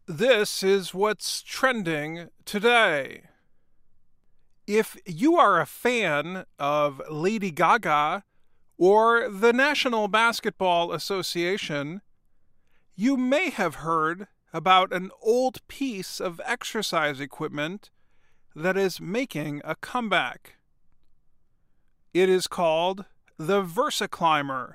This is what's trending today. If you are a fan of Lady Gaga or the National Basketball Association, you may have heard about an old piece of exercise equipment that is making a comeback. It is called the VersaClimber.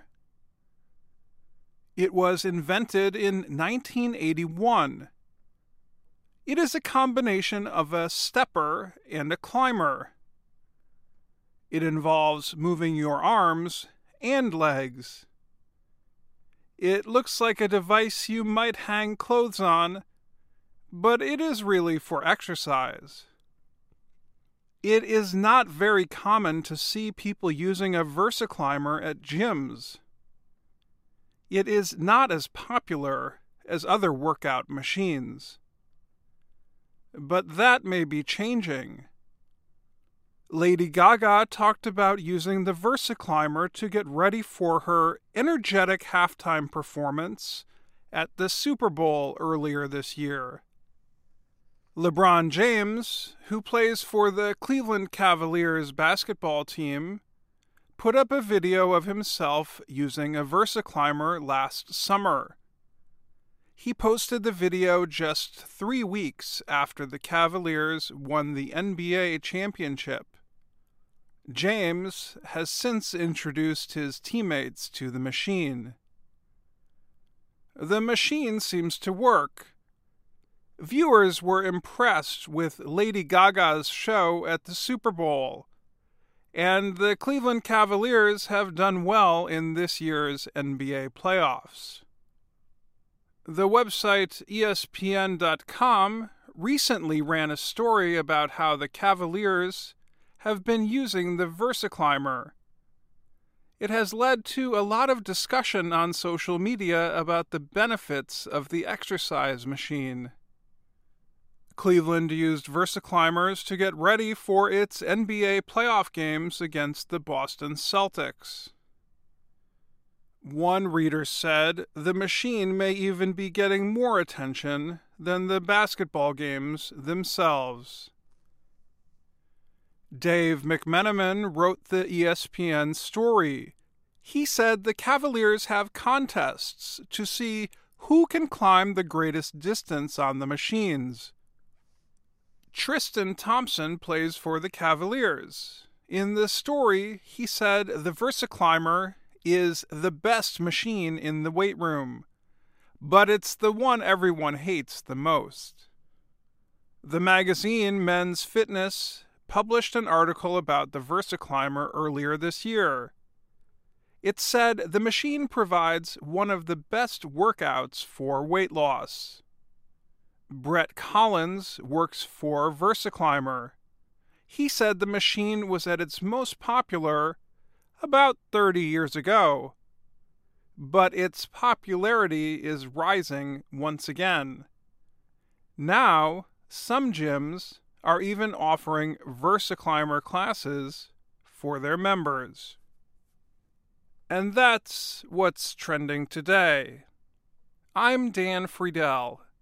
It was invented in 1981. It is a combination of a stepper and a climber. It involves moving your arms and legs. It looks like a device you might hang clothes on, but it is really for exercise. It is not very common to see people using a VersaClimber at gyms. It is not as popular as other workout machines. But that may be changing. Lady Gaga talked about using the VersaClimber to get ready for her energetic halftime performance at the Super Bowl earlier this year. LeBron James, who plays for the Cleveland Cavaliers basketball team, put up a video of himself using a VersaClimber last summer. He posted the video just 3 weeks after the Cavaliers won the NBA championship. James has since introduced his teammates to the machine. The machine seems to work. Viewers were impressed with Lady Gaga's show at the Super Bowl, and the Cleveland Cavaliers have done well in this year's NBA playoffs. The website ESPN.com recently ran a story about how the Cavaliers have been using the VersaClimber. It has led to a lot of discussion on social media about the benefits of the exercise machine. Cleveland used VersaClimbers to get ready for its NBA playoff games against the Boston Celtics. One reader said the machine may even be getting more attention than the basketball games themselves. Dave McMenamin wrote the ESPN story. He said the Cavaliers have contests to see who can climb the greatest distance on the machines. Tristan Thompson plays for the Cavaliers. In the story, he said the VersaClimber is the best machine in the weight room, but it's the one everyone hates the most. The magazine Men's Fitness published an article about the VersaClimber earlier this year. It said the machine provides one of the best workouts for weight loss. Brett Collins works for VersaClimber. He said the machine was at its most popular about 30 years ago, but its popularity is rising once again. Now, some gyms are even offering VersaClimber classes for their members. And that's what's trending today. I'm Dan Friedel.